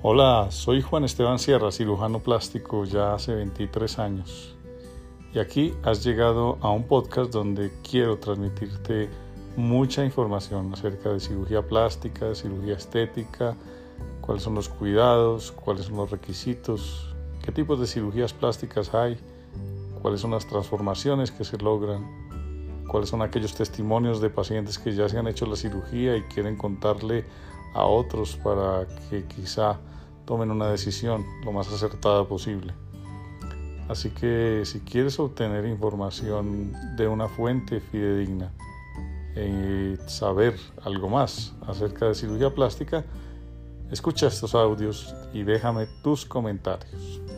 Hola, soy Juan Esteban Sierra, cirujano plástico ya hace 23 años. Y aquí has llegado a un podcast donde quiero transmitirte mucha información acerca de cirugía plástica, de cirugía estética, cuáles son los cuidados, cuáles son los requisitos, qué tipos de cirugías plásticas hay, cuáles son las transformaciones que se logran, cuáles son aquellos testimonios de pacientes que ya se han hecho la cirugía y quieren contarle a otros para que quizá tomen una decisión lo más acertada posible. Así que si quieres obtener información de una fuente fidedigna y saber algo más acerca de cirugía plástica, escucha estos audios y déjame tus comentarios.